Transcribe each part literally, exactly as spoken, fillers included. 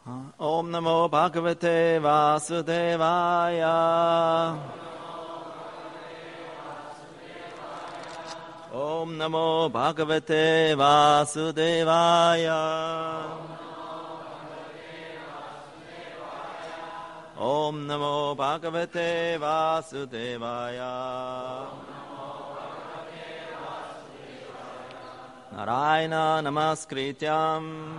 Om Namo Bhagavate Vasudevaya. Om Namo Bhagavate Vasudevaya. Om Namo Bhagavate Vasudevaya. Narayana Namaskrityam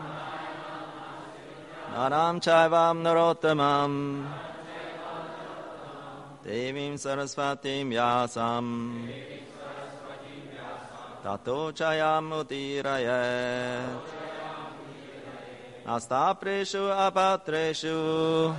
Naram Chaivam Narottamam Devim Sarasvatim Yasam Tato Chayam Utirayet Astapreshu Apatreshu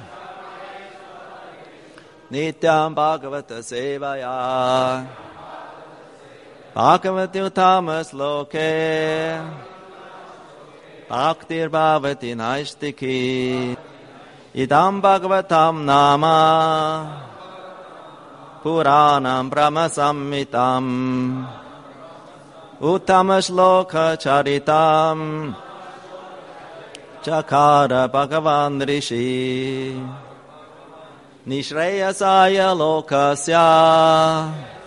Nityam Bhagavata Sevaya Bhagavati Uttamas Loke Bhaktir Bhavati Naistiki Idam Bhagavatam Nama Puranam Brahma Samhitam Uttamas Loka Charitam Chakara Bhagavan Rishi Nishreyasaya Lokasya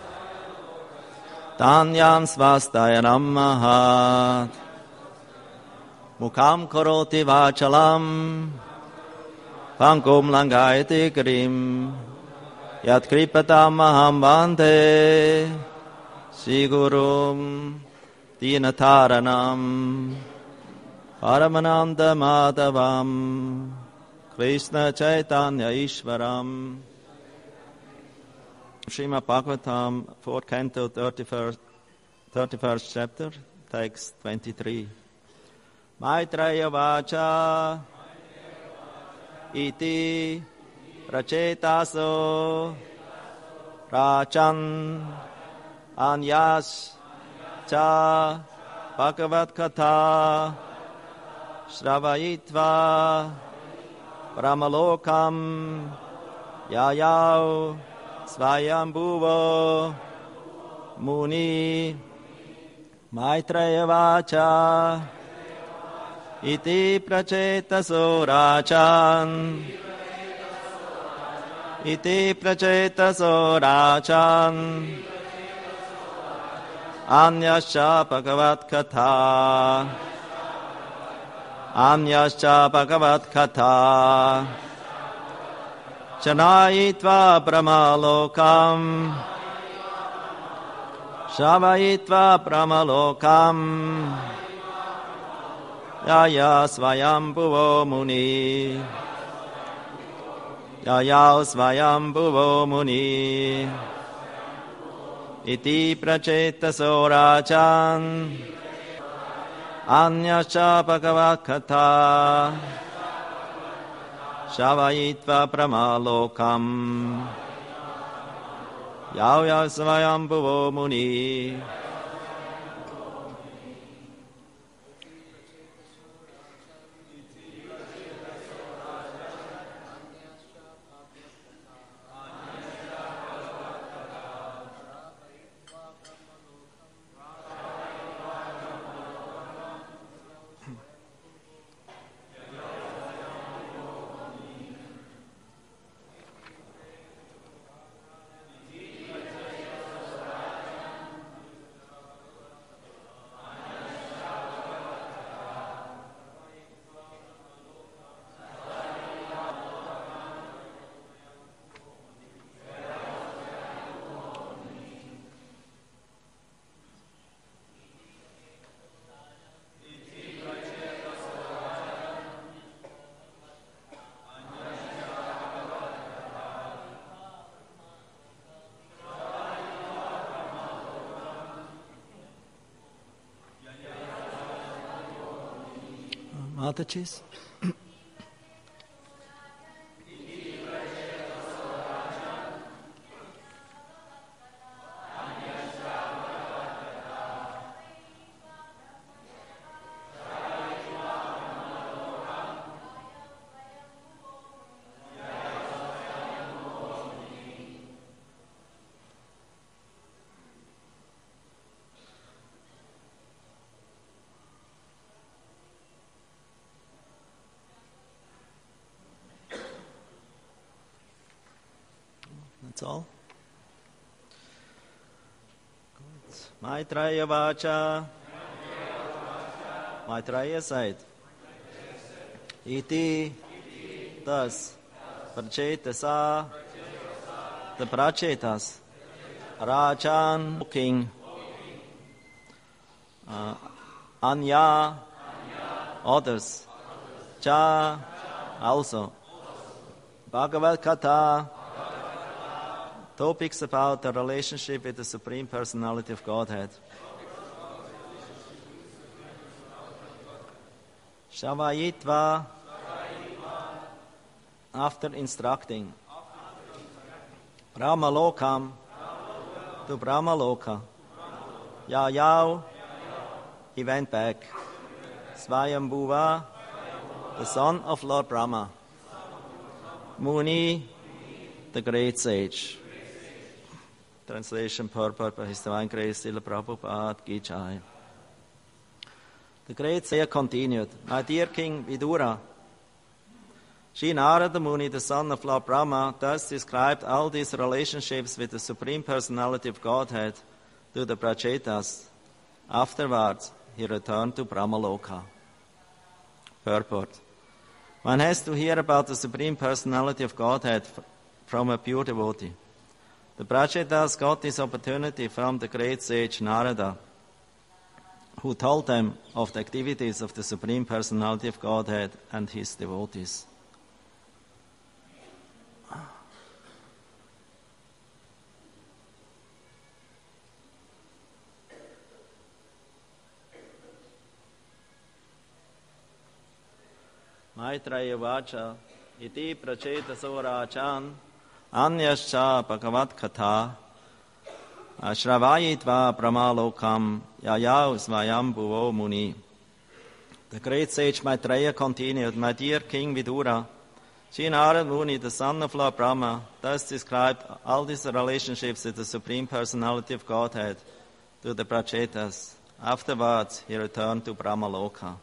Tanyam Svastaya Namahat Mukham Karoti Vachalam Pangum Langayati Grim Yat Kripatam Maham Bante Sigurum Dinataranam Paramananda Madhavam Krishna Chaitanya Ishvaram. Srimad Bhagavatam, fourth canto, thirty-first, thirty-first chapter, text twenty-three. Maitreya Vacha Iti Rachetaso Rachan Anyas Cha Bhagavat Katha Shravayitva Brahmalokam Yayau Svayambhuvo Muni Maitreya Vacha Iti Prachetaso Rachan Iti Prachetaso Rachan Anyascha Bhagavat Katha Anyascha Bhagavat Katha Chanayitva Brahmalokam Shavayitva Brahmalokam Yaya Svayambhuvo Muni Yaya Svayambhuvo Muni Iti Prachetaso Rachan Anyascha Bhagavat Katha Shavayitva Brahmalokam Yaya Svayambhuvo Muni. Matacis. That's all. Maitreya Vacha. Maitreya said. Iti. Thus. Prachetasa. The Prachetas. Rajan. King. Uh, Anya. Others. Cha. Also. Bhagavad Katha. Topics about the relationship with the Supreme Personality of Godhead. Shavayitva. After instructing. Brahmalokam. To Brahmaloka. Yayau. He went back. Svayambhuva. The son of Lord Brahma. Muni. The great sage. Translation purport by His Divine Grace Srila Prabhupada Ki Jai. The great sage continued, My dear King Vidura, Sri Narada Muni, the son of Lord Brahma, thus described all these relationships with the Supreme Personality of Godhead to the Prachetas. Afterwards, he returned to Brahmaloka. Purport. One has to hear about the Supreme Personality of Godhead from a pure devotee. The Prachetas got this opportunity from the great sage Narada, who told them of the activities of the Supreme Personality of Godhead and his devotees. Maitreya Vacha iti prachetaso rachan anyascha bhagavat katha ashravayitva pramalokam yayau svayambhuvo muni. The great sage Maitreya continued, My dear King Vidura, Sri Narada Muni, the son of Lord Brahma, thus described all these relationships with the Supreme Personality of Godhead to the Prachetas. Afterwards, he returned to Brahmaloka.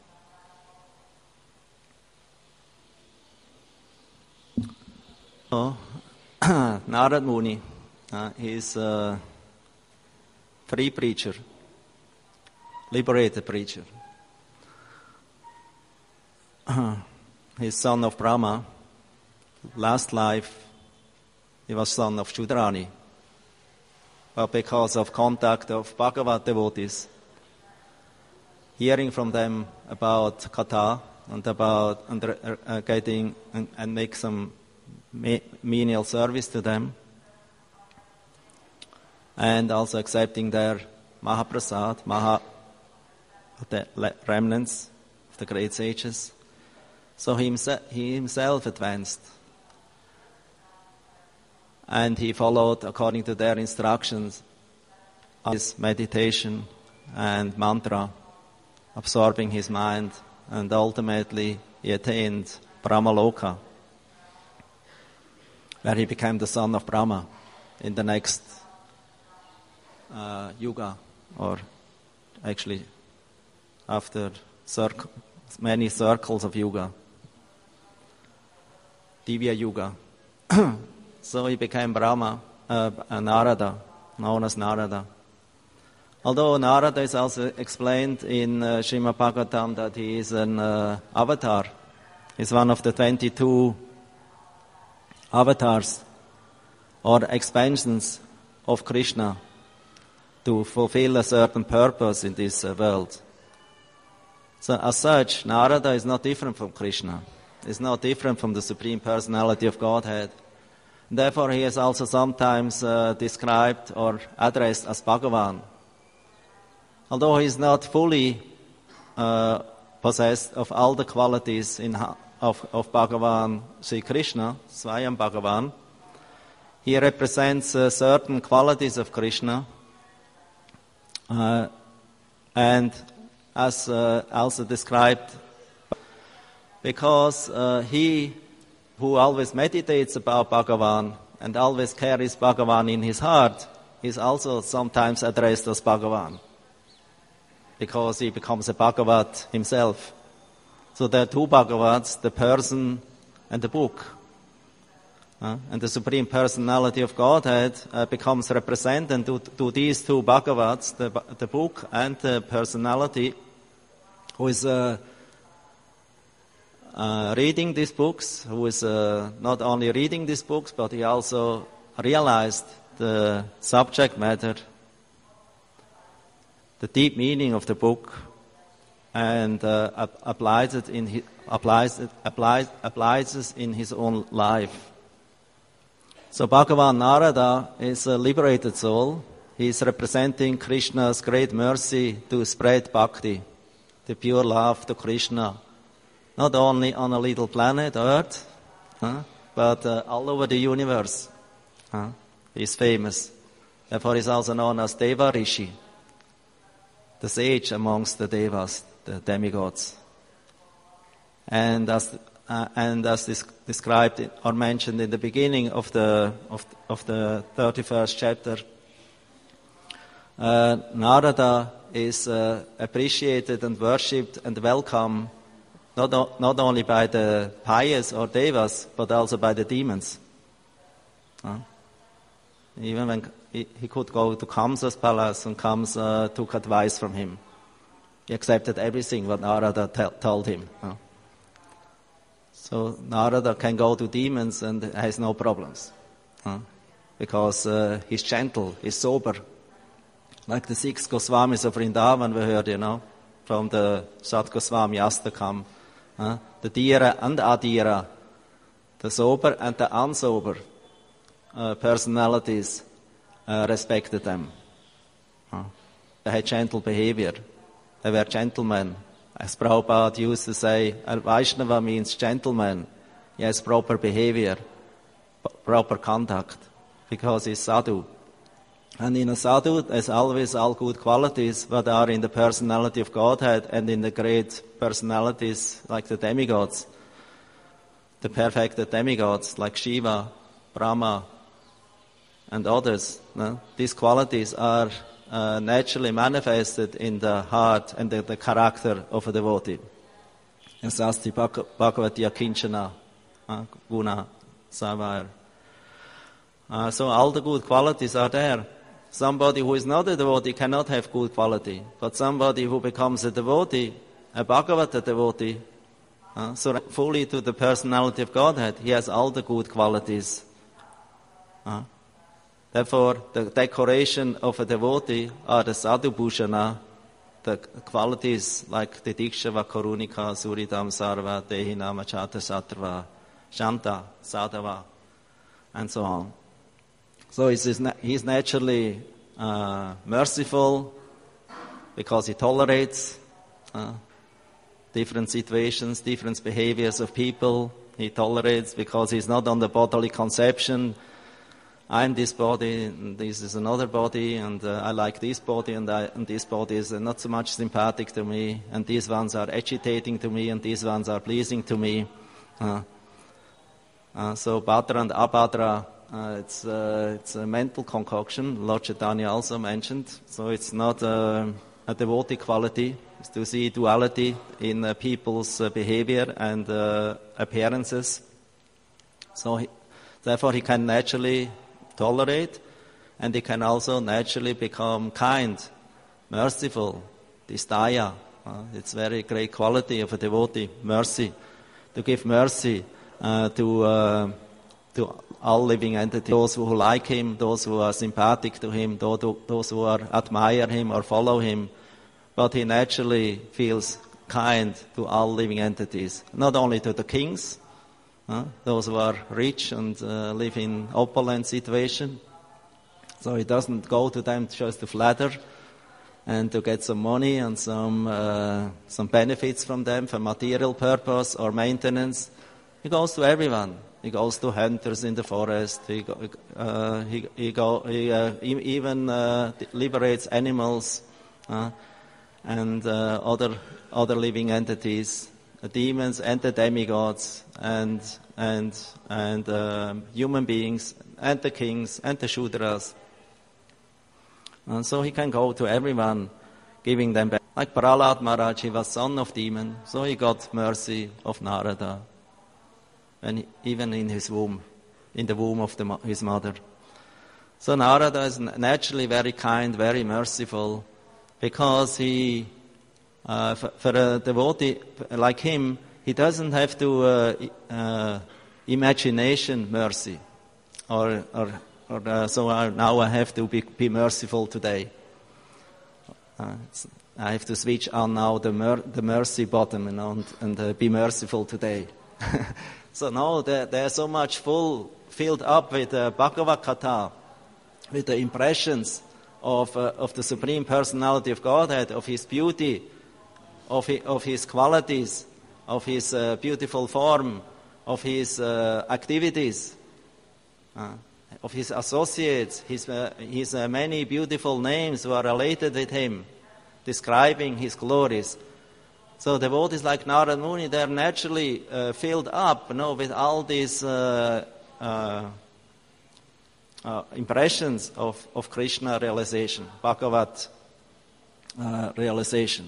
Oh, Narada Muni, uh, he is a free preacher, liberated preacher. Uh, he's son of Brahma. Last life, he was son of Shudrani. But because of contact of Bhagavad devotees, hearing from them about Katha and about and, uh, getting and, and make some menial service to them, and also accepting their Mahaprasad, Maha, the remnants of the great sages. So he himself, he himself advanced, and he followed according to their instructions his meditation and mantra, absorbing his mind, and ultimately he attained Brahmaloka, where he became the son of Brahma in the next uh, yuga, or actually after circ- many circles of yuga, Divya Yuga. So he became Brahma, uh, Narada, known as Narada. Although Narada is also explained in uh, Srimad Bhagavatam that he is an uh, avatar, he's one of the twenty-two avatars or expansions of Krishna to fulfill a certain purpose in this uh, world. So as such, Narada is not different from Krishna. He's not different from the Supreme Personality of Godhead. Therefore, he is also sometimes uh, described or addressed as Bhagavan. Although he is not fully uh, possessed of all the qualities in Of, of Bhagavan Sri Krishna, Swayam Bhagavan, he represents uh, certain qualities of Krishna, uh, and as uh, also described, because uh, he who always meditates about Bhagavan and always carries Bhagavan in his heart is also sometimes addressed as Bhagavan, because he becomes a Bhagavat himself. So there are two Bhagavats, the person and the book. Uh, and the Supreme Personality of Godhead uh, becomes represented to, to these two Bhagavats, the, the book and the personality, who is uh, uh, reading these books, who is uh, not only reading these books, but he also realized the subject matter, the deep meaning of the book, and uh, applies it in his, applies it, applies applies it in his own life. So Bhagavan Narada is a liberated soul. He is representing Krishna's great mercy to spread bhakti, the pure love to Krishna, not only on a little planet Earth, huh, but uh, all over the universe. Huh? He is famous. Therefore, he is also known as Deva Rishi, the sage amongst the Devas, the demigods. And as uh, and as this described or mentioned in the beginning of the of, of the thirty-first chapter, uh, Narada is uh, appreciated and worshipped and welcomed not o- not only by the pious or devas, but also by the demons. Uh, even when he, he could go to Kamsa's palace, and Kamsa took advice from him. He accepted everything what Narada t- told him. Uh. So Narada can go to demons and has no problems, uh, because uh, he's gentle, he's sober. Like the six Goswamis of Vrindavan we heard, you know, from the Sat Goswami Astakam. Uh, the Dhira and Adhira, the sober and the unsober uh, personalities uh, respected them. Uh, they had gentle behavior. They were gentlemen. As Prabhupada used to say, a Vaishnava means gentleman. He has proper behavior, proper conduct, because he's sadhu. And in a sadhu, there's always all good qualities that are in the personality of Godhead and in the great personalities like the demigods, the perfected demigods like Shiva, Brahma, and others. No? These qualities are uh, naturally manifested in the heart and the, the character of a devotee. As Asti Bhagavati Akinchana, uh, Guna, Savar. Uh, so all the good qualities are there. Somebody who is not a devotee cannot have good quality, but somebody who becomes a devotee, a Bhagavata devotee, uh, so fully to the personality of Godhead, he has all the good qualities. Uh, therefore, the decoration of a devotee are the sadhu bhushana, the qualities like the diksha, karunika, suridam, sarva, dehinam, achata, sattva, shanta, sadhava, and so on. So he's naturally uh, merciful because he tolerates uh, different situations, different behaviors of people. He tolerates because he's not on the bodily conception. I'm this body, and this is another body, and uh, I like this body, and, I, and this body is not so much sympathetic to me, and these ones are agitating to me, and these ones are pleasing to me. Uh, uh, so Bhadra and Abhadra, Uh, it's, uh, it's a mental concoction, Lord Chaitanya also mentioned. So it's not uh, a devotee quality. It's to see duality in uh, people's uh, behavior and uh, appearances. So he, therefore he can naturally tolerate, and he can also naturally become kind, merciful, this daya. Uh, it's very great quality of a devotee, mercy, to give mercy uh, to uh, to all living entities, those who like him, those who are sympathetic to him, those who are admire him or follow him. But he naturally feels kind to all living entities, not only to the kings, uh, those who are rich and uh, live in opulent situation. So he doesn't go to them just to flatter and to get some money and some uh, some benefits from them for material purpose or maintenance. He goes to everyone. He goes to hunters in the forest. He go, uh, he he, go, he uh, even uh, liberates animals uh, and uh, other other living entities, the demons and the demigods, and and and uh, human beings, and the kings and the Shudras. And so he can go to everyone, giving them back. Like Prahlad Maharaj, he was son of demon, so he got mercy of Narada. And even in his womb. in the womb of the, his mother. So Narada is naturally very kind, very merciful, because he, uh, for, for a devotee like him, he doesn't have to uh, uh, imagination mercy, or or, or uh, so I, now I have to be, be merciful today. Uh, I have to switch on now the mer- the mercy button and and, and uh, be merciful today. So no, they they are so much full filled up with uh, Bhagavad Gita, with the impressions of uh, of the Supreme Personality of Godhead, of His beauty, of his, of His qualities, of His uh, beautiful form, of His uh, activities, uh, of His associates, His uh, His uh, many beautiful names who are related with Him, describing His glories. So devotees like Narada Muni, they are naturally uh, filled up, you know, with all these uh, uh, uh, impressions of, of Krishna realization, Bhagavat uh, realization.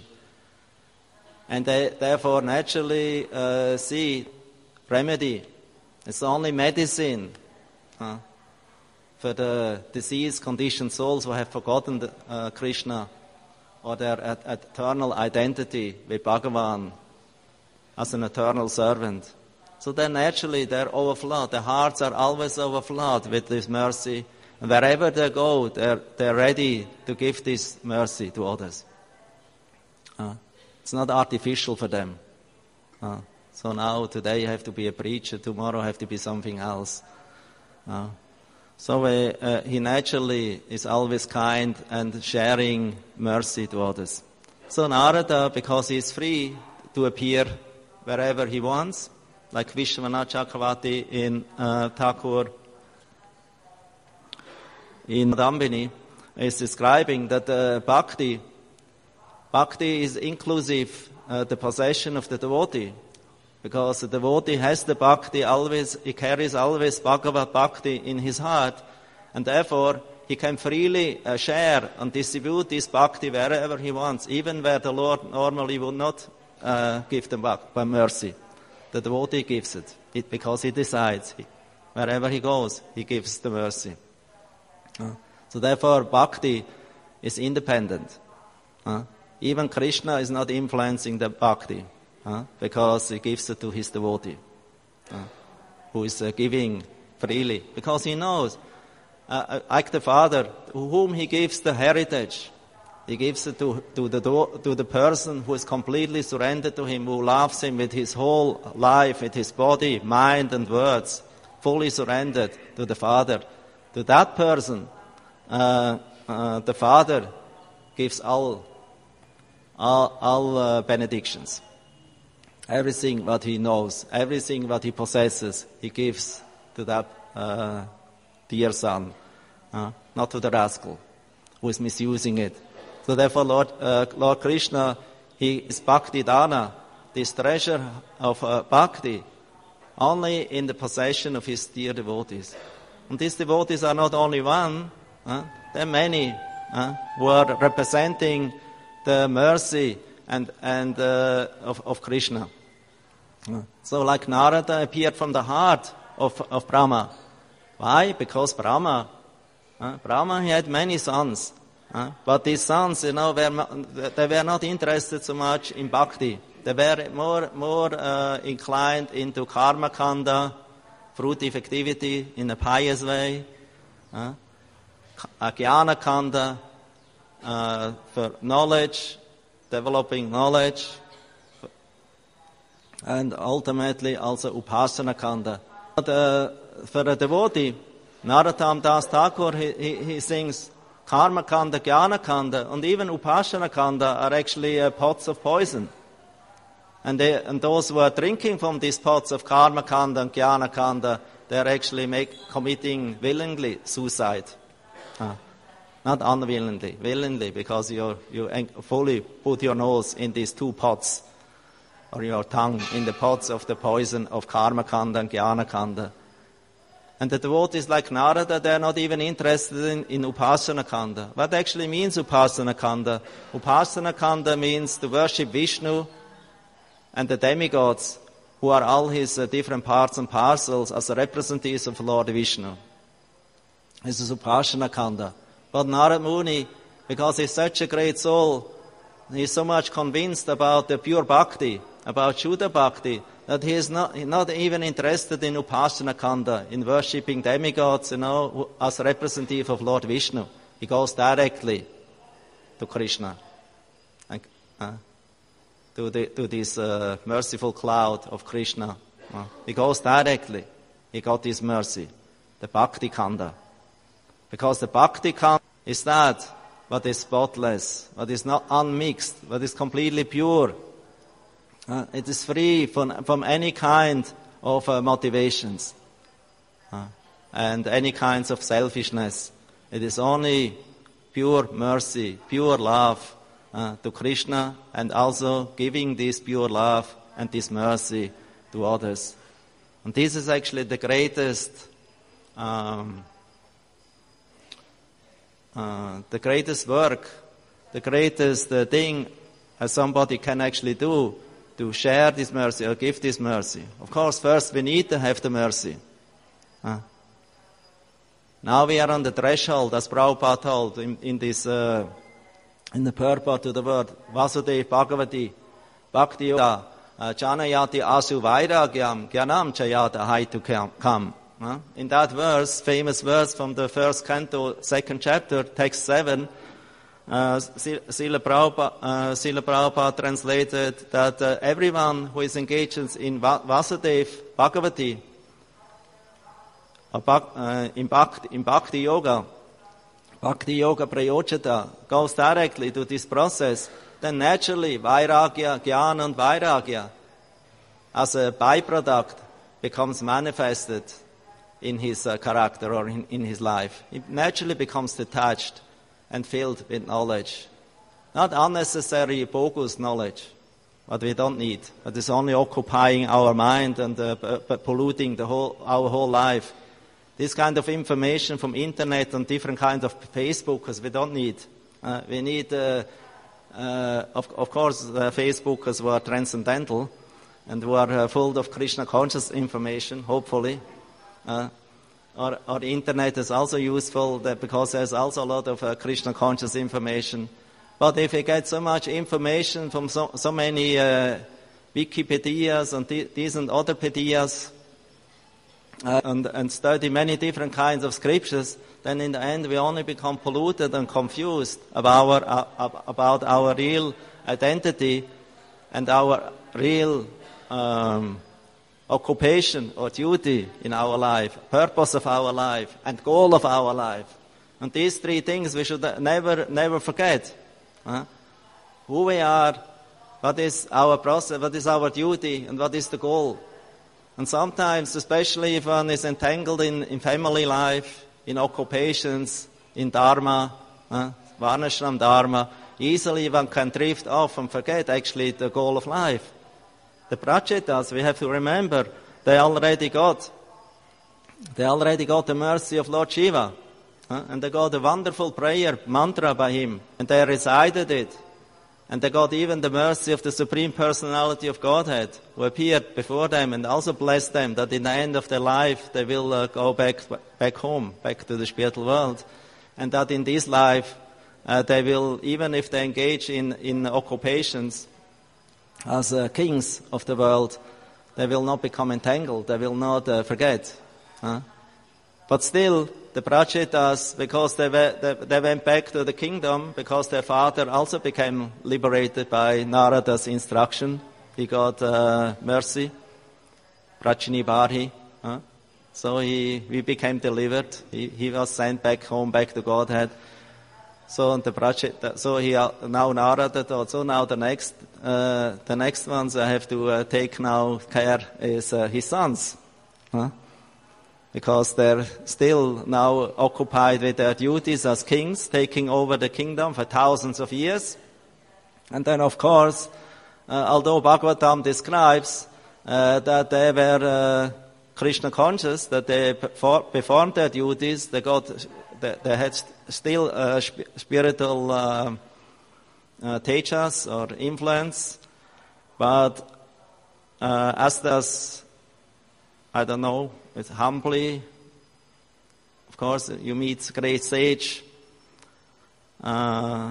And they therefore naturally uh, see remedy. It's only medicine uh, for the disease-conditioned souls who have forgotten the, uh, Krishna, or their et- eternal identity with Bhagavan as an eternal servant. So then naturally they're overflowed. Their hearts are always overflowed with this mercy. And wherever they go, they're, they're ready to give this mercy to others. Uh, it's not artificial for them. Uh, so now, today you have to be a preacher, tomorrow you have to be something else. Uh, So uh, uh, he naturally is always kind and sharing mercy to others. So Narada, because he is free to appear wherever he wants, like Vishwanath Chakravarti in uh, Thakur, in Dambini, is describing that uh, bhakti, bhakti is inclusive, uh, the possession of the devotee. Because the devotee has the bhakti always, he carries always Bhagavad Bhakti in his heart, and therefore he can freely uh, share and distribute this bhakti wherever he wants, even where the Lord normally would not uh, give them back by mercy. The devotee gives it, it because he decides. He, wherever he goes, he gives the mercy. Uh, so therefore bhakti is independent. Uh, even Krishna is not influencing the bhakti. Uh, because he gives it to his devotee, uh, who is uh, giving freely. Because he knows, uh, like the father, to whom he gives the heritage, he gives it to, to, the, to the person who is completely surrendered to him, who loves him with his whole life, with his body, mind and words, fully surrendered to the father. To that person, uh, uh, the father gives all, all, all uh, benedictions. Everything what he knows, everything what he possesses, he gives to that uh, dear son, uh, not to the rascal who is misusing it. So therefore, Lord, uh, Lord Krishna, he is Bhakti Dana, this treasure of uh, Bhakti, only in the possession of his dear devotees. And these devotees are not only one, uh, there are many uh, who are representing the mercy and and uh, of, of Krishna. Uh, so like Narada appeared from the heart of, of Brahma. Why? Because Brahma, uh, Brahma, he had many sons. Uh, but these sons, you know, were, they were not interested so much in bhakti. They were more, more uh, inclined into karma kanda, fruitive activity in a pious way, uh, jnana kanda, uh, for knowledge, developing knowledge, and ultimately also upasana kanda. But, uh, for a devotee, Narottam Das Thakur, he, he, he sings karma kanda, jnana kanda, and even upasana kanda are actually uh, pots of poison. And, they, and those who are drinking from these pots of karma kanda and jnana kanda, they are actually make, committing willingly suicide. Uh, Not unwillingly, willingly, because you you fully put your nose in these two pots, or your tongue in the pots of the poison of karma kanda and jnana kanda. And the devotees like Narada, they are not even interested in, in upasana kanda. What actually means upasana kanda? Upasana kanda means to worship Vishnu and the demigods who are all his uh, different parts and parcels as representatives of Lord Vishnu. This is Upasana Kanda. But Narad Muni, because he's such a great soul, he's so much convinced about the pure bhakti, about Shuddha bhakti, that he is not, not even interested in Upasana Kanda, in worshipping demigods, you know, as a representative of Lord Vishnu. He goes directly to Krishna, and, uh, to, the, to this uh, merciful cloud of Krishna. Uh, he goes directly. He got his mercy, the Bhakti Kanda. Because the Bhakti Kanda is that what is spotless, what is not unmixed, what is completely pure. Uh, it is free from, from any kind of uh, motivations uh, and any kinds of selfishness. It is only pure mercy, pure love uh, to Krishna, and also giving this pure love and this mercy to others. And this is actually the greatest, um, uh, the greatest work, the greatest uh, thing uh, somebody can actually do to share this mercy or give this mercy. Of course, first we need to have the mercy. Uh, Now we are on the threshold, as Prabhupada told in, in this, uh, in the purport to the word Vasudeva Bhagavati Bhakti Yoga Janayati Asu Vairagyam Gyanam Chayata Haitu Kam. Uh, in that verse, famous verse from the first canto, second chapter, text seven, uh, Srila Prabhupada, uh, Srila Prabhupada translated that uh, everyone who is engaged in Vasudeva Bhagavati Uh, in, Bhakti, in Bhakti Yoga, Bhakti Yoga Prayojata, goes directly to this process, then naturally Vairagya, Jnana and Vairagya, as a byproduct, becomes manifested in his uh, character or in, in his life. It naturally becomes detached and filled with knowledge. Not unnecessary bogus knowledge, what we don't need, but is only occupying our mind and uh, p- polluting the whole, our whole life. This kind of information from internet and different kinds of Facebookers we don't need. Uh, we need, uh, uh, of, of course, uh, Facebookers who are transcendental and who are uh, full of Krishna conscious information, hopefully. Uh, or, or the internet is also useful that because there's also a lot of uh, Krishna conscious information. But if we get so much information from so, so many uh, Wikipedias and th- these and other pedias, Uh, and, and study many different kinds of scriptures, then in the end we only become polluted and confused about our, uh, about our real identity and our real um, occupation or duty in our life, purpose of our life and goal of our life. And these three things we should never, never forget. Uh, who we are, what is our process, what is our duty, and what is the goal. And sometimes, especially if one is entangled in, in family life, in occupations, in dharma, uh, varnashram dharma, easily one can drift off and forget actually the goal of life. The Prachetas, we have to remember, they already got, they already got the mercy of Lord Shiva. Uh, and they got a wonderful prayer, mantra by him, and they recited it. And they got even the mercy of the Supreme Personality of Godhead, who appeared before them and also blessed them that in the end of their life they will uh, go back back home, back to the spiritual world. And that in this life uh, they will, even if they engage in, in occupations as uh, kings of the world, they will not become entangled, they will not uh, forget. Huh? But still, the Prachetas, because they, were, they, they went back to the kingdom, because their father also became liberated by Narada's instruction. He got uh, mercy, Prachini Barhi. Huh? So he, he became delivered. He, he was sent back home, back to Godhead. So the Pracheta, so he now Narada thought, so now the next, uh, the next ones I have to uh, take now care is uh, his sons. Huh? Because they're still now occupied with their duties as kings, taking over the kingdom for thousands of years. And then, of course, uh, although Bhagavatam describes uh, that they were uh, Krishna conscious, that they performed their duties, they got, they, they had st- still uh, sp- spiritual uh, uh, tejas or influence, but uh, asked us, I don't know, it's humbly. Of course, you meet great sage, uh,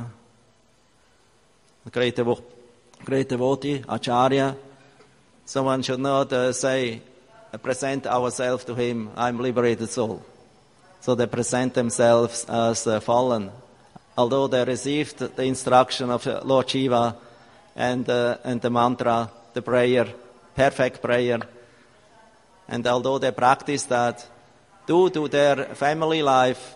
great, devo- great devotee, Acharya. Someone should not uh, say, present ourselves to him, I'm liberated soul. So they present themselves as uh, fallen. Although they received the instruction of Lord Shiva and, uh, and the mantra, the prayer, perfect prayer, and although they practiced that, due to their family life,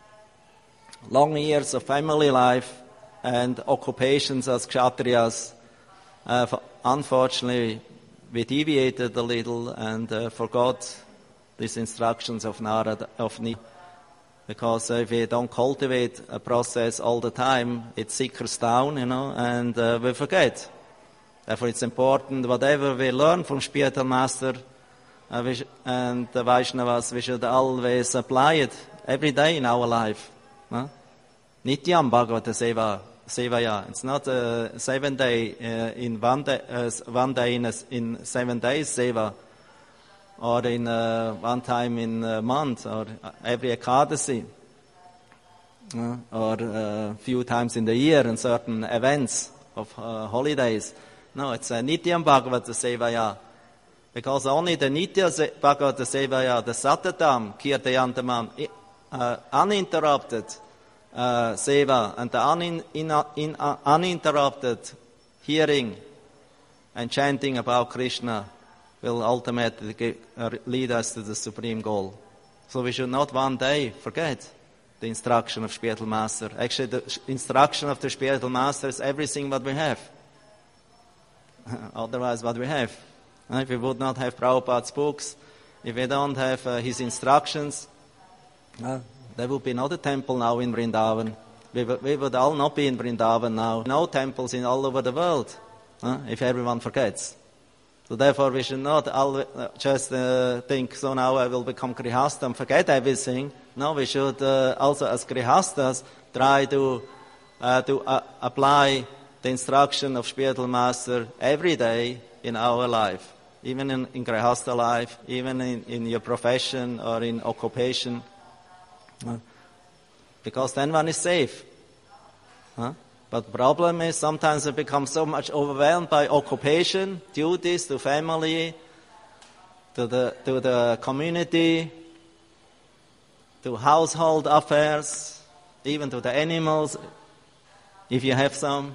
long years of family life, and occupations as kshatriyas, uh, unfortunately, we deviated a little and uh, forgot these instructions of Narada, of Ni. Because if we don't cultivate a process all the time, it sickles down, you know, and uh, we forget. Therefore, it's important, whatever we learn from spiritual master uh, we sh- and the Vaishnavas, we should always apply it every day in our life. Huh? Nityam Bhagavata Seva, Sevaya. It's not a seven day uh, in one day, uh, one day in, a, in seven days Seva, or in uh, one time in a month, or every Ekadasi, uh, or a uh, few times in the year in certain events of uh, holidays. No, it's a Nityam Bhagavata Sevaya. Because only the Nitya Bhagavata Sevaya, the Satatam, Kirtayantamam, uh, uninterrupted uh, Seva, and the unin, in, in, uh, uninterrupted hearing and chanting about Krishna will ultimately give, uh, lead us to the supreme goal. So we should not one day forget the instruction of spiritual master. Actually, the instruction of the spiritual master is everything what we have. Otherwise, what we have. If we would not have Prabhupada's books, if we don't have uh, his instructions, uh, there would be not a temple now in Vrindavan. We, w- we would all not be in Vrindavan now. No temples in all over the world, uh, if everyone forgets. So therefore, we should not always, uh, just uh, think, so now I will become Grihastha and forget everything. No, we should uh, also, as Grihasthas, try to uh, to uh, apply the instruction of spiritual master every day in our life, even in, in Grihastha life, even in, in your profession or in occupation. Uh, because then one is safe. Huh? But the problem is sometimes we become so much overwhelmed by occupation, duties to family, to the to the community, to household affairs, even to the animals, if you have some.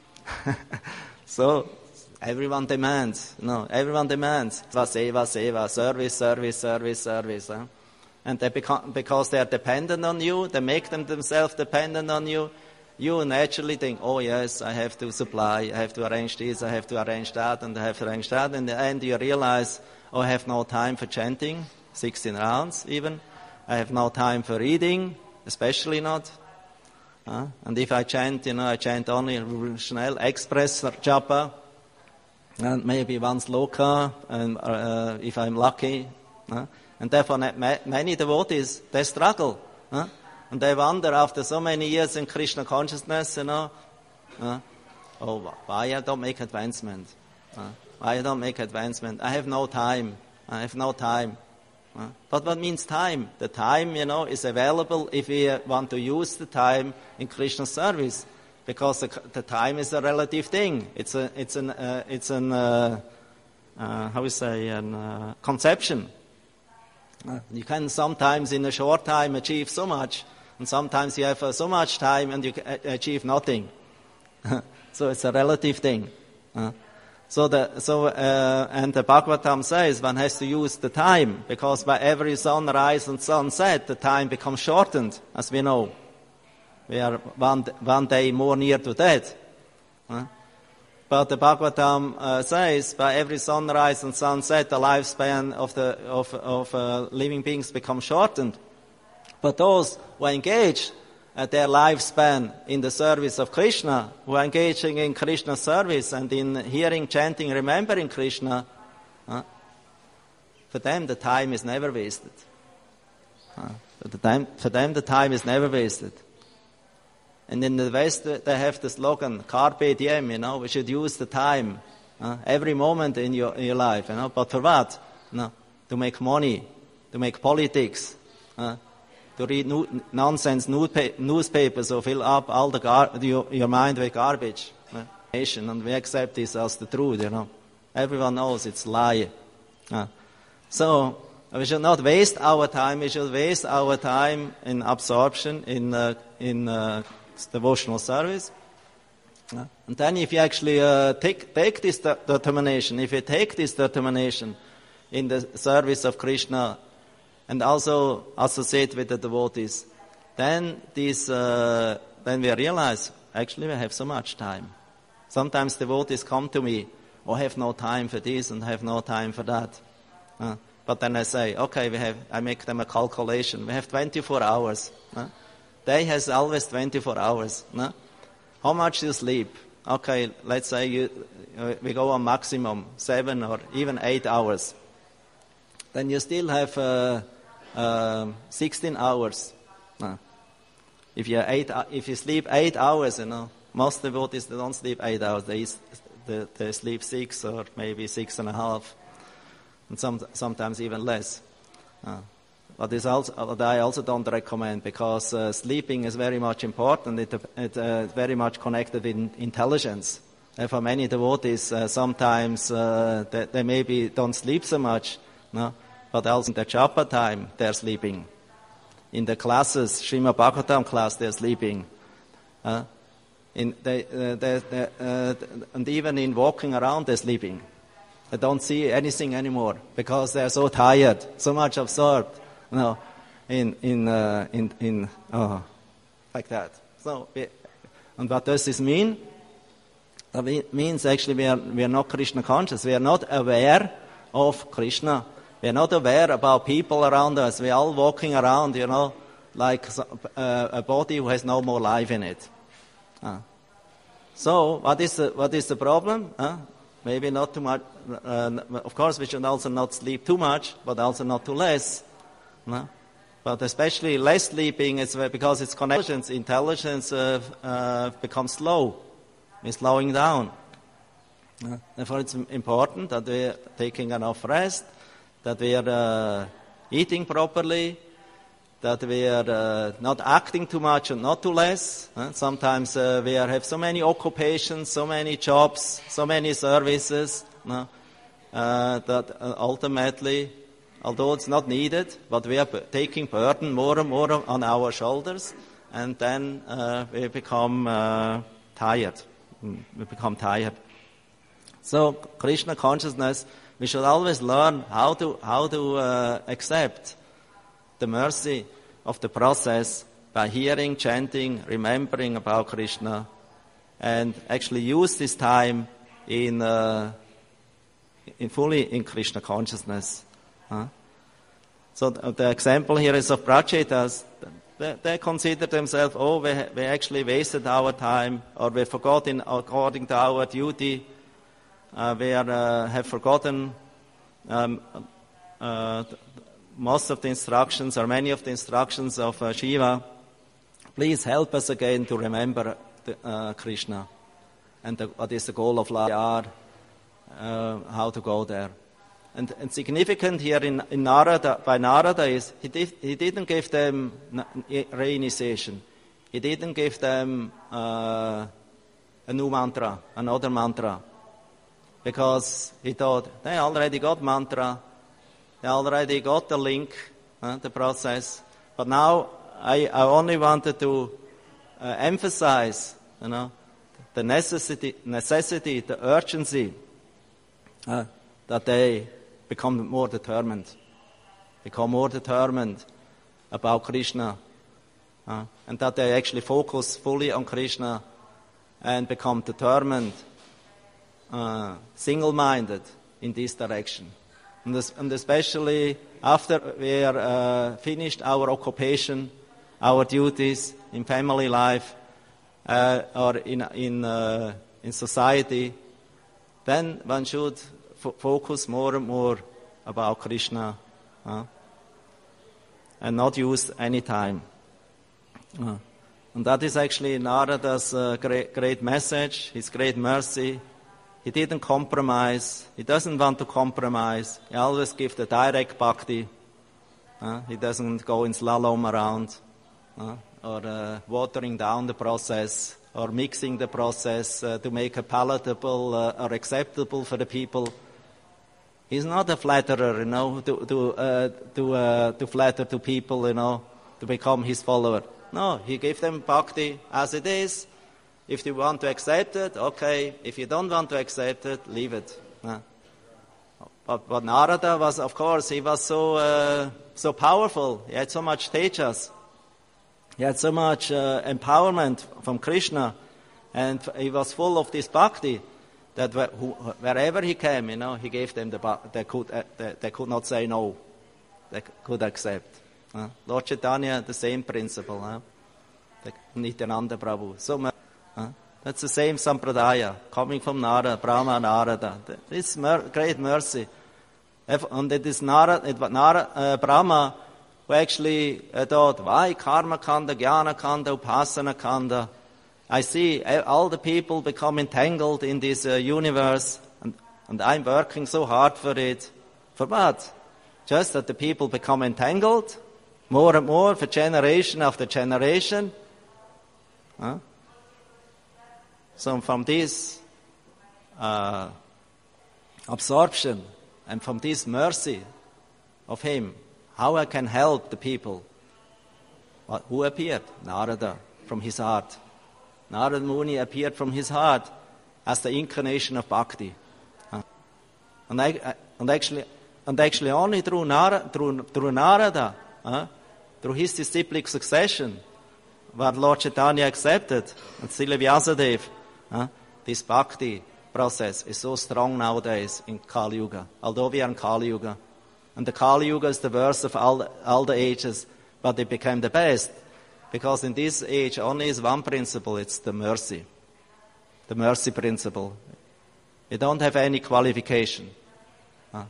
So everyone demands, no, everyone demands. Seva, seva, service, service, service, service. Huh? And they become, because they are dependent on you, they make them themselves dependent on you. You naturally think, oh yes, I have to supply, I have to arrange this, I have to arrange that, and I have to arrange that. In the end, you realize, oh, I have no time for chanting, sixteen rounds even. I have no time for reading, especially not. Uh, and if I chant, you know, I chant only Schnell, Express, Japa, and maybe one sloka, and uh, if I'm lucky. Uh, and therefore, many devotees, they struggle. Uh, And they wonder, after so many years in Krishna consciousness, you know, uh, oh, why I don't make advancement? Uh, why I don't make advancement? I have no time. I have no time. Uh, but what means time? The time, you know, is available if we want to use the time in Krishna service, because the, the time is a relative thing. It's a, it's an, uh, it's an, uh, uh, how we say, an uh, conception. Uh, you can sometimes in a short time achieve so much. And sometimes you have uh, so much time and you can achieve nothing. So it's a relative thing. Uh, so the so uh, and the Bhagavatam says one has to use the time, because by every sunrise and sunset the time becomes shortened, as we know. We are one one day more near to death. Uh, but the Bhagavatam uh, says by every sunrise and sunset the lifespan of the of of uh, living beings becomes shortened. But those who are engaged at their lifespan in the service of Krishna, who are engaging in Krishna service and in hearing, chanting, remembering Krishna, uh, for them the time is never wasted. Uh, for, the time, for them the time is never wasted. And in the West they have the slogan, Carpe Diem, you know, we should use the time Uh, every moment in your, in your life, you know. But for what? No, to make money, to make politics, uh, to read new, nonsense newspa- newspapers or fill up all the gar- your, your mind with garbage. Uh, and we accept this as the truth, you know. Everyone knows it's a lie. Uh, so we should not waste our time. We should waste our time in absorption, in uh, in uh, devotional service. Uh, and then if you actually uh, take take this de- determination, if you take this determination in the service of Krishna, and also associate with the devotees, then this uh, then we realize actually we have so much time. Sometimes devotees come to me, oh, I have no time for this and have no time for that. Uh, but then I say, okay, we have. I make them a calculation. We have twenty-four hours. Uh, day has always twenty-four hours. Uh, how much you sleep? Okay, let's say you, uh, we go on maximum seven or even eight hours. Then you still have uh, uh, sixteen hours. Uh, if you eight, if you sleep eight hours, you know, most devotees they don't sleep eight hours. They they, they sleep six or maybe six and a half, and some sometimes even less. Uh, But this also, what I also don't recommend, because uh, sleeping is very much important. It it uh, very much connected with intelligence. And for many devotees, uh, sometimes uh, they, they maybe don't sleep so much, no, but also in the japa time they're sleeping. In the classes, Srimad Bhagavatam class, they're sleeping. Uh, in they, uh, they, they, uh, and even in walking around, they're sleeping. They don't see anything anymore because they're so tired, so much absorbed. No, in in uh, in in uh, like that. So, we, and what does this mean? It means actually we are we are not Krishna conscious. We are not aware of Krishna. We are not aware about people around us. We are all walking around, you know, like uh, a body who has no more life in it. Uh. So, what is the, what is the problem? Uh? Maybe not too much. Uh, of course, we should also not sleep too much, but also not too less. No? But especially less sleeping is because its connections, intelligence uh, uh, becomes slow. We're slowing down. Uh, therefore, it's important that we're taking enough rest, that we are uh, eating properly, that we are uh, not acting too much and not too less. Uh, sometimes uh, we are, have so many occupations, so many jobs, so many services, no? uh, that uh, ultimately, although it's not needed, but we are taking burden more and more on our shoulders, and then uh, we become uh, tired. We become tired. So Krishna consciousness, we should always learn how to how to uh, accept the mercy of the process by hearing, chanting, remembering about Krishna, and actually use this time in uh, in fully in Krishna consciousness. Huh? So the, the example here is of Prachetas. They, they consider themselves, oh, we, we actually wasted our time, or we forgot in, according to our duty, uh, we are, uh, have forgotten um, uh, most of the instructions, or many of the instructions of uh, Shiva. Please help us again to remember the, uh, Krishna, and the, what is the goal of life, uh, how to go there. And, and significant here in, in Narada, by Narada is he, did, he didn't give them reinitiation. He didn't give them uh, a new mantra, another mantra, because he thought they already got mantra, they already got the link, uh, the process. But now I, I only wanted to uh, emphasize, you know, the necessity, necessity, the urgency uh, that they become more determined, become more determined about Krishna, uh, and that they actually focus fully on Krishna and become determined, uh, single-minded in this direction. And, this, and especially after we are uh, finished our occupation, our duties in family life, uh, or in in uh, in society, then one should f- focus more and more about Krishna, uh, and not use any time. Uh, and that is actually Narada's uh, great, great message, his great mercy, he didn't compromise. He doesn't want to compromise. He always gives the direct bhakti. Uh, he doesn't go in slalom around uh, or uh, watering down the process or mixing the process uh, to make it palatable uh, or acceptable for the people. He's not a flatterer, you know, to to uh, to uh, to flatter to people, you know, to become his follower. No, he gave them bhakti as it is. If you want to accept it, okay. If you don't want to accept it, leave it. Uh, But, but Narada was, of course, he was so uh, so powerful. He had so much tejas. He had so much uh, empowerment from Krishna, and he was full of this bhakti that wh- who, wherever he came, you know, he gave them the bhakti. They could uh, they, they could not say no. They could accept. Uh, Lord Chaitanya, the same principle. Uh, Nityananda Prabhu. So much. Uh, that's the same sampradaya coming from Narada, Brahma, Narada. This mer- great mercy. And it is Narada, it was Narada, uh, Brahma who actually uh, thought, why karma kanda, jnana kanda, upasana kanda? I see all the people become entangled in this uh, universe, and, and I'm working so hard for it. For what? Just that the people become entangled more and more for generation after generation. Huh? So from this uh, absorption and from this mercy of him, how I can help the people? Who appeared? Narada, from his heart. Narada Muni appeared from his heart as the incarnation of bhakti. And, I, and actually, and actually only through Narada, through, through Narada, uh, through his disciplic succession, what Lord Chaitanya accepted, and Srila Vyasadeva, uh, this bhakti process is so strong nowadays in Kali Yuga, although we are in Kali Yuga. And the Kali Yuga is the worst of all the, all the ages, but it became the best. Because in this age only is one principle, it's the mercy. The mercy principle. You don't have any qualification. Huh?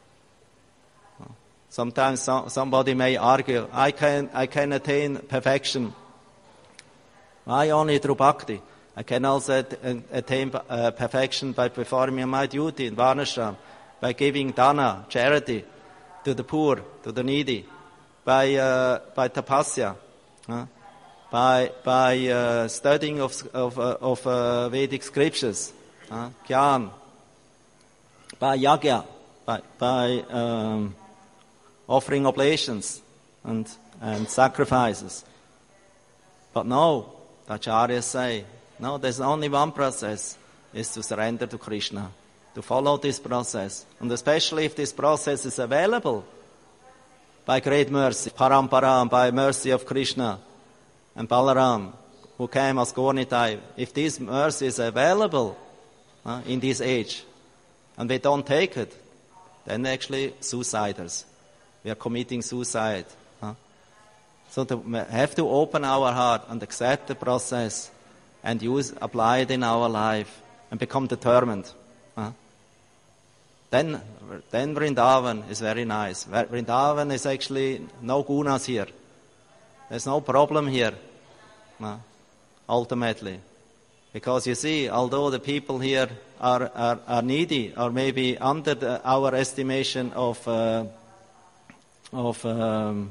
Sometimes some, somebody may argue, I can, I can attain perfection. Why only through bhakti? I can also attain uh, perfection by performing my duty in Varnashram, by giving dana, charity, to the poor, to the needy, by uh, by tapasya, uh, by by uh, studying of of, uh, of uh, Vedic scriptures, uh, Gyan, by yagya, by by um, offering oblations and and sacrifices. But no, the acharyas say, no, there's only one process, is to surrender to Krishna, to follow this process. And especially if this process is available by great mercy, paramparam, by mercy of Krishna and Balaram, who came as Gaurnitai. If this mercy is available uh, in this age, and we don't take it, then actually suiciders. We are committing suicide. Huh? So to, we have to open our heart and accept the process and use, apply it in our life and become determined. Uh, then, then Vrindavan is very nice. Vrindavan is actually no gunas here. There's no problem here, uh, ultimately. Because you see, although the people here are, are, are needy or maybe under the, our estimation of, uh, of, um,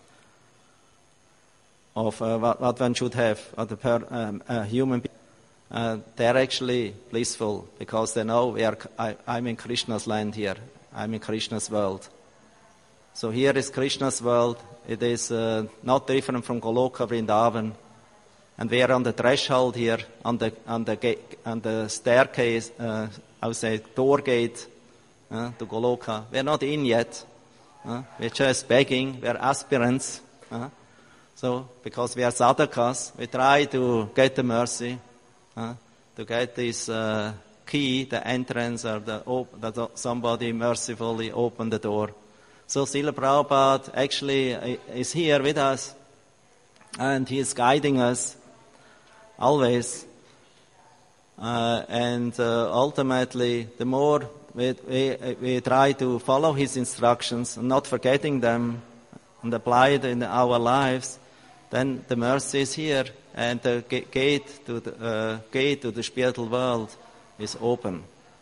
of uh, what, what one should have, or the per, um, uh, human being. Uh, they're actually blissful because they know we are, I, I'm in Krishna's land here. I'm in Krishna's world. So here is Krishna's world. It is uh, not different from Goloka Vrindavan. And we are on the threshold here, on the on the gate, on the staircase, uh, I would say door gate uh, to Goloka. We are not in yet. Uh, we're just begging. We are aspirants. Uh, So, because we are sadhakas, we try to get the mercy, uh, to get this uh, key, the entrance, or the op- that somebody mercifully open the door. So, Srila Prabhupada actually is here with us, and he is guiding us always. Uh, and uh, ultimately, the more we, we, we try to follow his instructions, and not forgetting them, and apply it in our lives, then the mercy is here, and the gate to the uh, gate to the spiritual world is open.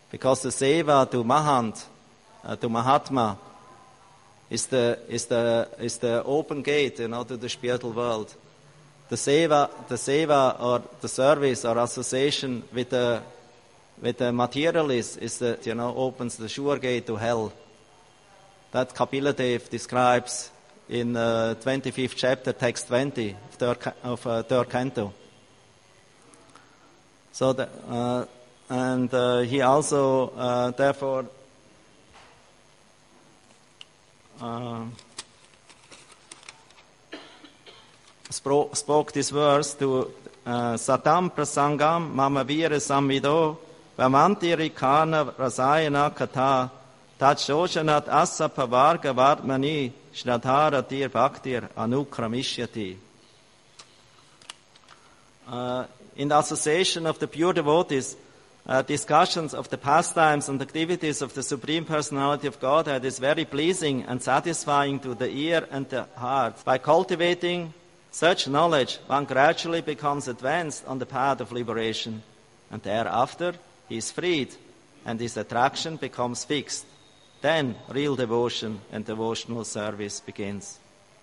Because the seva to Mahant, uh, to Mahatma, is the is the is the open gate, you know, to the spiritual world. The seva, the seva, or the service or association with the with the materialist is that, you know, opens the sure gate to hell. That Kapila Dev describes in uh, twenty-fifth chapter, text twenty of third, of uh, third canto. So the, uh, and uh, he also uh, therefore uh, spoke, spoke this verse to uh, Satam prasangam mama vira samvido vamanti rikana rasayana katha tachoshanat asa pavarga varmani shradharatir bhaktir anukramishati. Uh, in the association of the pure devotees, uh, discussions of the pastimes and activities of the Supreme Personality of Godhead is very pleasing and satisfying to the ear and the heart. By cultivating such knowledge, one gradually becomes advanced on the path of liberation, and thereafter he is freed, and his attraction becomes fixed. Then real devotion and devotional service begins.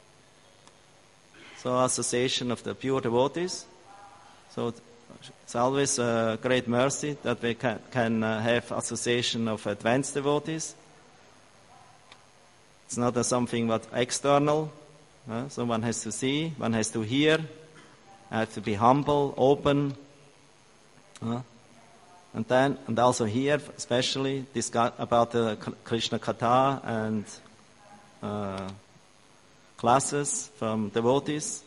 So association of the pure devotees. So it's always a great mercy that we can, can uh, have association of advanced devotees. It's not uh, something what external. Uh, so one has to see, one has to hear, have to be humble, open. Uh, And then, and also here, especially, discuss about the Krishna Katha and uh, classes from devotees.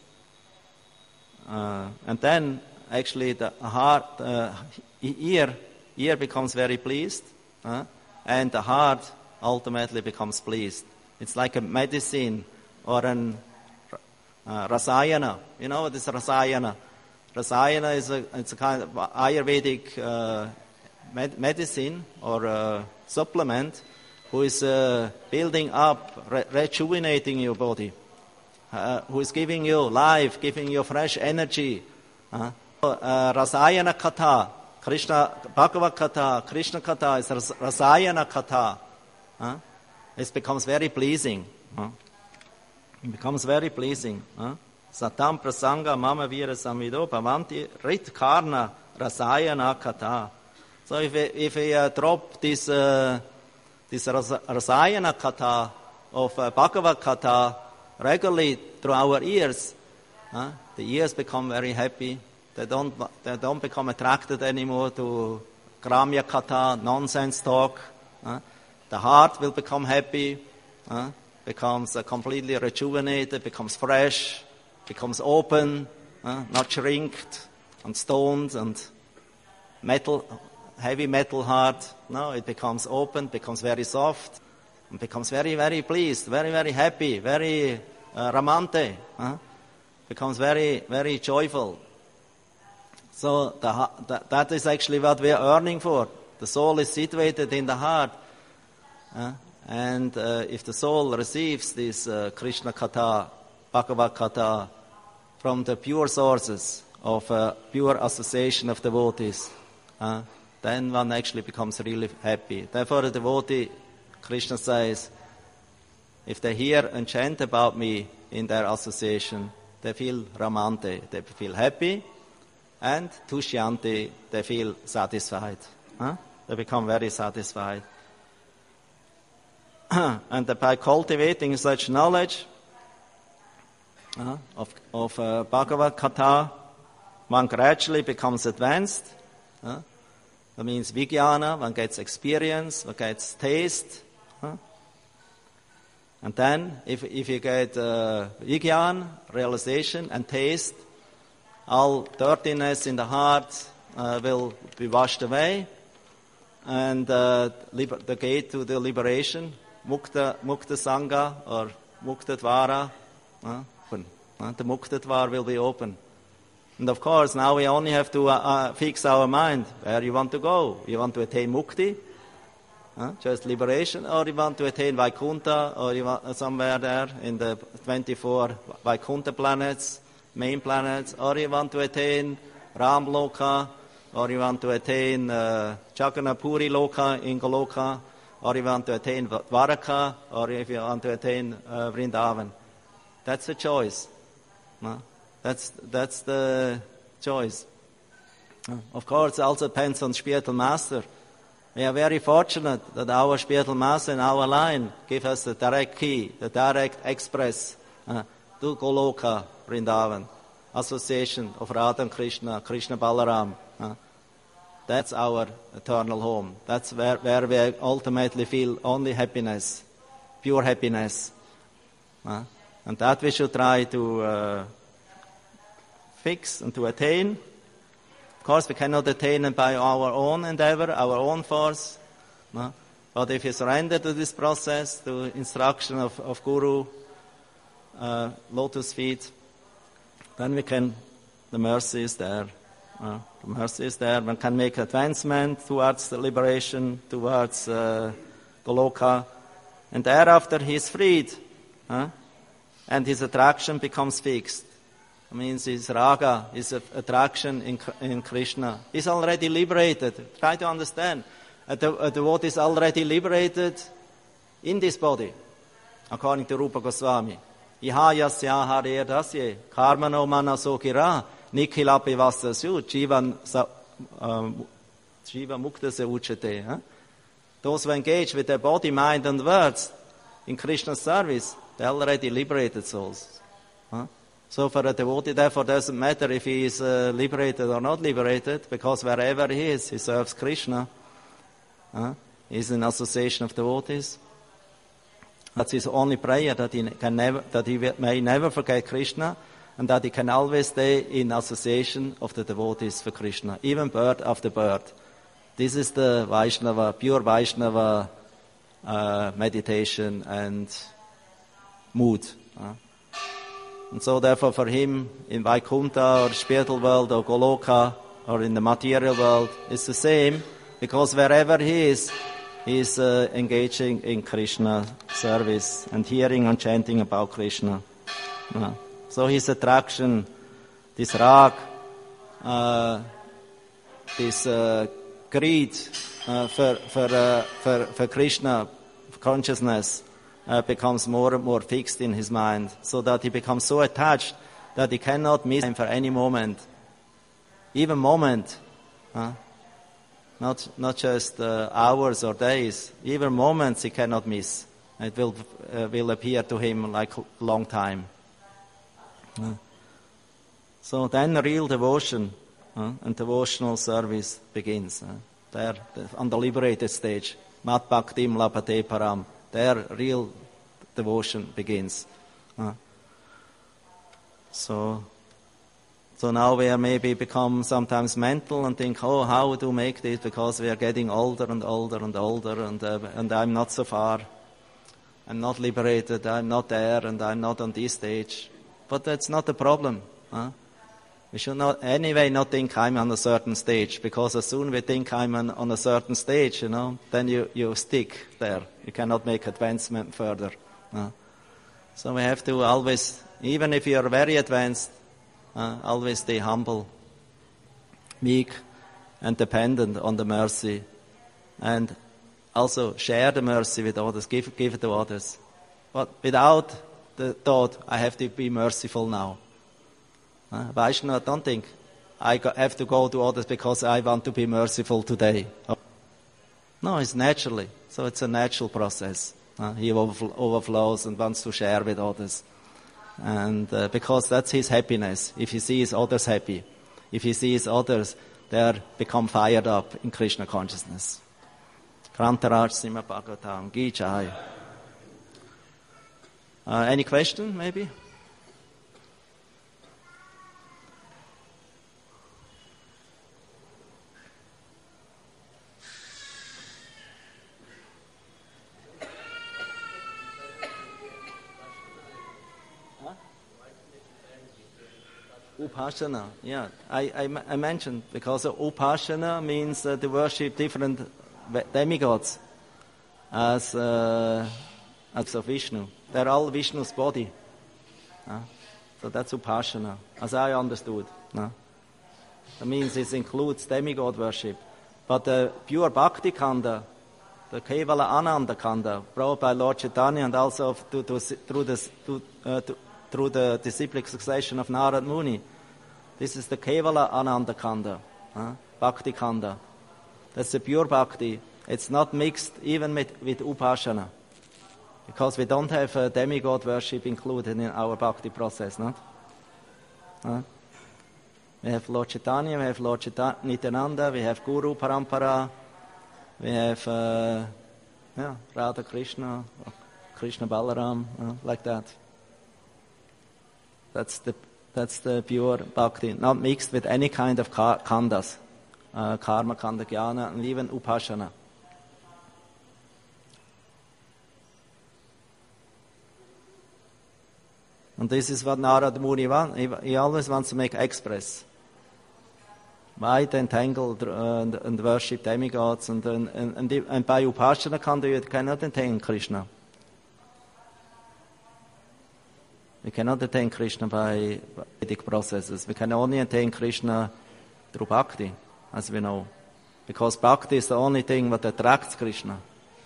Uh, and then, actually, the heart, uh, ear, ear becomes very pleased, uh, and the heart ultimately becomes pleased. It's like a medicine or an uh, rasayana. You know what is rasayana? Rasayana is a, it's a kind of Ayurvedic uh, med- medicine or uh, supplement who is uh, building up, re- rejuvenating your body, uh, who is giving you life, giving you fresh energy. Uh, uh, Rasayana Katha, Krishna, Bhagavad Katha, Krishna Katha is ras- Rasayana Katha. Uh, it becomes very pleasing. Uh, it becomes very pleasing. Uh. Satam prasanga mama vira samvido bhavanti rit karna rasayana katha. So if we, if we uh, drop this uh, this ras- rasayana katha of uh, Bhagavad Katha regularly through our ears, uh, the ears become very happy. They don't they don't become attracted anymore to Gramya Katha, nonsense talk. Uh, the heart will become happy, uh, becomes uh, completely rejuvenated, becomes fresh. Becomes open, uh, not shrinked and stoned and metal, heavy metal heart. No, it becomes open, becomes very soft, and becomes very, very pleased, very, very happy, very uh, ramante. Uh, becomes very, very joyful. So the, the, that is actually what we are earning for. The soul is situated in the heart. Uh, and uh, if the soul receives this uh, Krishna Katha, Bhagavad Katha, from the pure sources of uh, pure association of devotees, uh, then one actually becomes really happy. Therefore, the devotee, Krishna says, if they hear and chant about me in their association, they feel ramante, they feel happy, and tushyanti, they feel satisfied. Huh? They become very satisfied. And by cultivating such knowledge, Uh, of, of uh, Bhagavad Katha, one gradually becomes advanced. Uh, that means vijnana, one gets experience, one gets taste. Uh, and then, if if you get uh, vijnana, realization, and taste, all dirtiness in the heart uh, will be washed away, and uh, liber- the gate to the liberation, mukta, mukta sangha or mukta dvara, uh, Uh, the Mukta Dvar will be open. And of course, now we only have to uh, uh, fix our mind where you want to go. You want to attain Mukti, uh, just liberation, or you want to attain Vaikuntha, or you want uh, somewhere there in the twenty-four Vaikuntha planets, main planets, or you want to attain Ramloka, or you want to attain uh, Jagannath-puri Loka in Goloka, or you want to attain Dwaraka, or if you want to attain uh, Vrindavan. That's a choice. No? That's that's the choice. Of course, it also depends on spiritual master. We are very fortunate that our spiritual master in our line give us the direct key, the direct express uh, to Goloka, Vrindavan, association of Radha and Krishna, Krishna Balaram. Uh, that's our eternal home. That's where, where we ultimately feel only happiness, pure happiness. Uh, and that we should try to uh, fix and to attain. Of course, we cannot attain it by our own endeavor, our own force. No? But if you surrender to this process, to instruction of, of Guru, uh, lotus feet, then we can, the mercy is there. Uh, the mercy is there. One can make advancement towards the liberation, towards uh, Goloka. And thereafter he is freed. Uh, and his attraction becomes fixed. It means his raga, his attraction in, in Krishna. He's already liberated. Try to understand. A devotee is already liberated in this body, according to Rupa Goswami. Iha yasya hare dasye karmano manaso kira nikhilapi vasasyu jivan jiva mukta se uchate. Those who engage with their body, mind and words in Krishna's service, they're already liberated souls. Huh? So for a devotee, therefore, doesn't matter if he is uh, liberated or not liberated, because wherever he is, he serves Krishna. Uh, he's in association of devotees. That's his only prayer, that he can never, that he may never forget Krishna, and that he can always stay in association of the devotees for Krishna, even birth after birth. This is the Vaishnava, pure Vaishnava uh, meditation and mood. Uh. And so therefore for him, in Vaikuntha or spiritual world or Goloka or in the material world, it's the same, because wherever he is, he is uh, engaging in Krishna service and hearing and chanting about Krishna. Uh, so his attraction, this rag, uh, this uh, greed uh, for, for, uh, for, for Krishna consciousness, Uh, becomes more and more fixed in his mind, so that he becomes so attached that he cannot miss him for any moment, even moment, huh? not not just uh, hours or days, even moments he cannot miss. It will uh, will appear to him like a long time. Uh, so then real devotion uh, and devotional service begins. Uh, there, on the liberated stage, mat bhaktim labhate param. There, real devotion begins. Uh, so, so now we are maybe become sometimes mental and think, oh, how to make this, because we are getting older and older and older, and uh, and I'm not so far. I'm not liberated. I'm not there, and I'm not on this stage. But that's not the problem. Uh. We should not anyway not think I'm on a certain stage, because as soon we think I'm on, on a certain stage, you know, then you, you stick there. You cannot make advancement further. Uh, so we have to always, even if you are very advanced, uh, always stay humble, meek, and dependent on the mercy, and also share the mercy with others, give, give it to others. But without the thought, I have to be merciful now. Uh, Vaishnava, don't think, I go, have to go to others because I want to be merciful today. No, it's naturally. So it's a natural process. Uh, he overfl- overflows and wants to share with others. And uh, because that's his happiness. If he sees others happy, if he sees others, they become fired up in Krishna consciousness. Krantaraj Sima Bhagavatam, Gi Jai. Uh, any question, maybe? Upasana, yeah. I, I, I mentioned, because Upasana means uh, to worship different demigods as, uh, as of Vishnu. They're all Vishnu's body. Uh, so that's Upasana, as I understood. Uh. That means it includes demigod worship. But the pure Bhakti Kanda, the Kevala Ananda Kanda, brought by Lord Chaitanya and also to, to, through, the, to, uh, to, through the disciplic succession of Narad Muni, this is the Kevala Ananda Kanda, huh? Bhakti Kanda. That's the pure Bhakti. It's not mixed even with, with Upasana, because we don't have uh, demigod worship included in our Bhakti process, not? Huh? We have Lord Chaitanya, we have Lord Chaitanya, Nityananda, we have Guru Parampara, we have uh, yeah, Radha Krishna, Krishna Balaram, uh, like that. That's the that's the pure Bhakti, not mixed with any kind of ka- kandas, uh, Karma, Kanda, Jnana, and even Upasana. And this is what Narad Muni wants. He, he always wants to make express. Why the entangled uh, and, and worship demigods and and, and, and by Upasana Kanda you cannot attain Krishna. We cannot attain Krishna by Vedic processes. We can only attain Krishna through Bhakti, as we know. Because Bhakti is the only thing that attracts Krishna.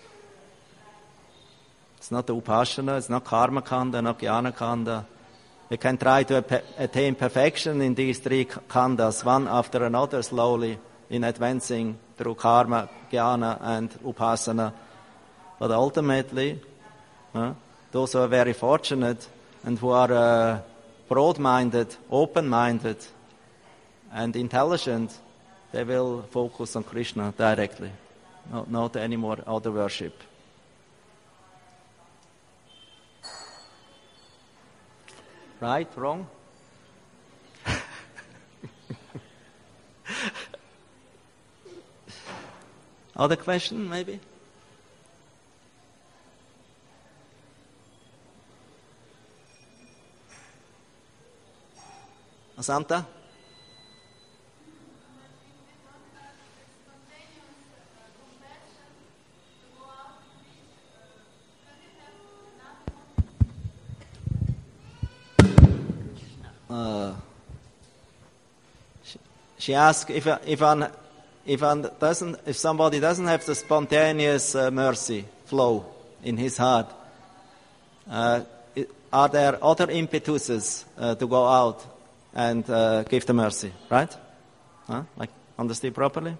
It's not the Upasana, it's not Karma Kanda, not Jnana Kanda. We can try to attain perfection in these three khandas, one after another, slowly, in advancing through Karma, Jnana, and Upasana. But ultimately, uh, those who are very fortunate and who are uh, broad-minded, open-minded, and intelligent, they will focus on Krishna directly, not, not any more other worship. Right? Wrong? Other question, maybe? Asanta? Uh, she, she asked if if one, if one doesn't if somebody doesn't have the spontaneous uh, mercy flow in his heart, uh, it, are there other impetuses uh, to go out and uh, give the mercy? Right? Huh? Like understood properly?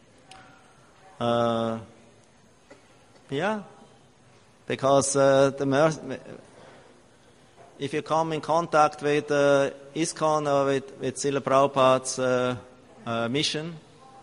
Uh, yeah, because uh, the mercy. If you come in contact with uh, ISKCON or with, with Srila Prabhupada's uh, uh, mission,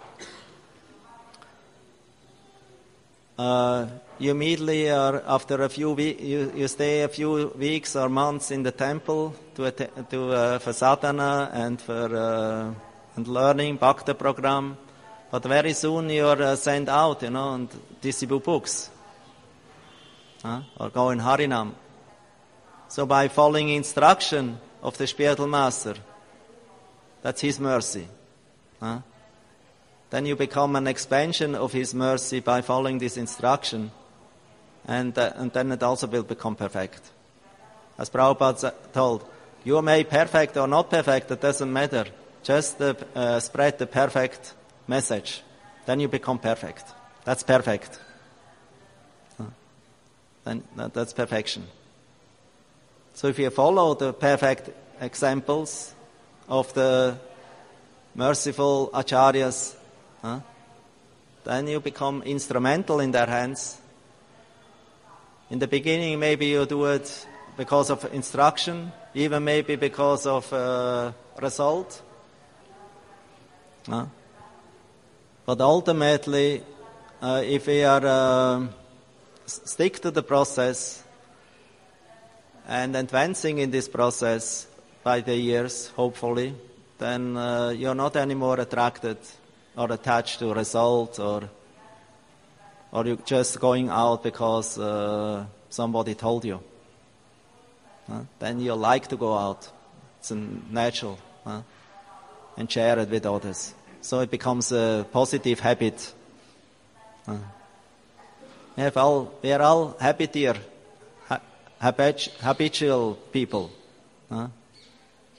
uh, you immediately, or after a few weeks, you, you stay a few weeks or months in the temple to att- to uh, for sadhana and for uh, and learning Bhakti program. But very soon you're uh, sent out, you know, and distribute books, huh? Or go in Harinam. So by following instruction of the spiritual master, that's his mercy. Huh? Then you become an expansion of his mercy by following this instruction. And, uh, and then it also will become perfect. As Prabhupada told, you are made perfect or not perfect, it doesn't matter. Just uh, uh, spread the perfect message. Then you become perfect. That's perfect. Huh? Then that, that's perfection. So if you follow the perfect examples of the merciful acharyas, huh, then you become instrumental in their hands. In the beginning, maybe you do it because of instruction, even maybe because of uh, result. Huh? But ultimately, uh, if we are uh, stick to the process, and advancing in this process by the years, hopefully, then uh, you're not anymore attracted or attached to results, or or you're just going out because uh, somebody told you. Huh? Then you like to go out. It's a natural. Huh? And share it with others. So it becomes a positive habit. Huh? We, have all, we are all habitual. Habitual people. Huh?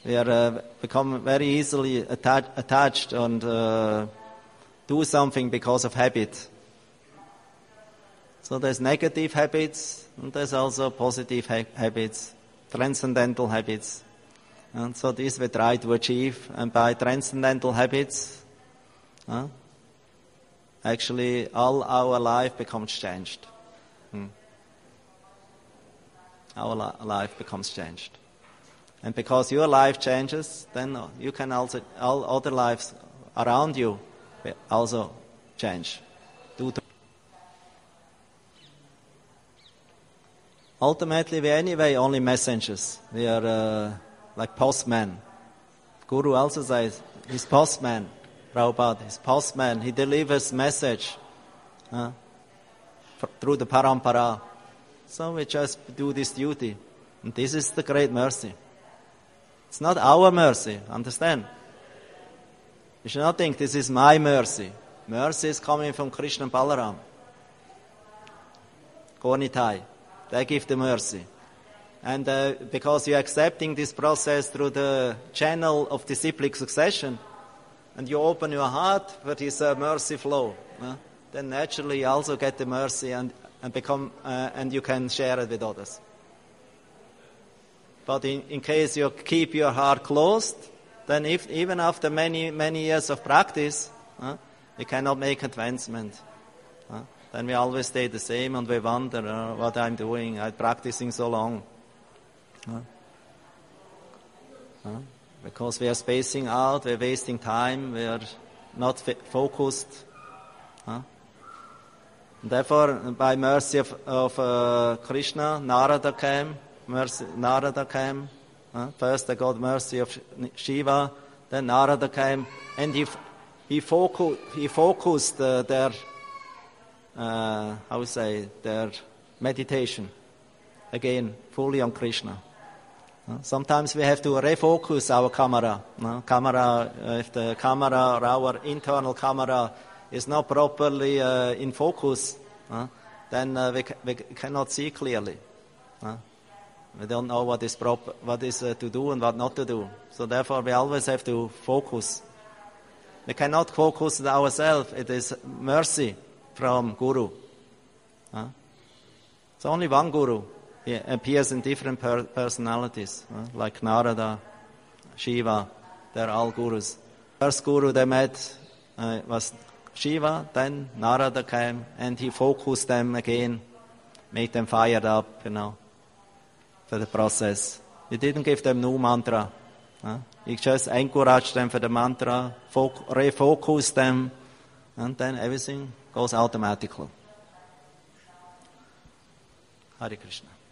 We are, uh, become very easily atta- attached and uh, do something because of habit. So there's negative habits, and there's also positive ha- habits, transcendental habits. And so this we try to achieve. And by transcendental habits, uh, actually all our life becomes changed. Hmm. Our li- life becomes changed. And because your life changes, then you can also, all other lives around you also change. Due to Ultimately, we anyway only messengers. We are uh, like postmen. Guru also says, he's postman. Prabhupada, he's postman. He delivers message uh, through the parampara. So we just do this duty. And this is the great mercy. It's not our mercy, understand? You should not think this is my mercy. Mercy is coming from Krishna and Balaram. Gornitai. They give the mercy. And uh, because you're accepting this process through the channel of disciplic succession, and you open your heart for this uh, mercy flow, uh, then naturally you also get the mercy and, and become uh, and you can share it with others. But in, in case you keep your heart closed, then if, even after many, many years of practice, uh, you cannot make advancement. Uh, then we always stay the same and we wonder uh, what I'm doing. I'm practicing so long. Uh, uh, because we are spacing out, we're wasting time, we are not f- focused. Uh. Therefore, by mercy of, of uh, Krishna, Narada came. Mercy, Narada came. Uh, first, I got mercy of Shiva. Then Narada came, and he he, focu- he focused uh, their uh, how to say their meditation again fully on Krishna. Uh, sometimes we have to refocus our camera. Uh, camera, uh, if the camera or our internal camera is not properly uh, in focus, uh, then uh, we, ca- we cannot see clearly. Uh, We don't know what is proper, what is uh, to do and what not to do. So therefore, we always have to focus. We cannot focus ourselves. It is mercy from Guru. Huh? It's only one Guru. He appears in different per- personalities, huh? Like Narada, Shiva. They're all Gurus. First Guru they met uh, was Shiva. Then Narada came and he focused them again, made them fired up, you know. For the process. He didn't give them new mantra. Huh? He just encouraged them for the mantra, foc- refocus them, and then everything goes automatically. Hare Krishna.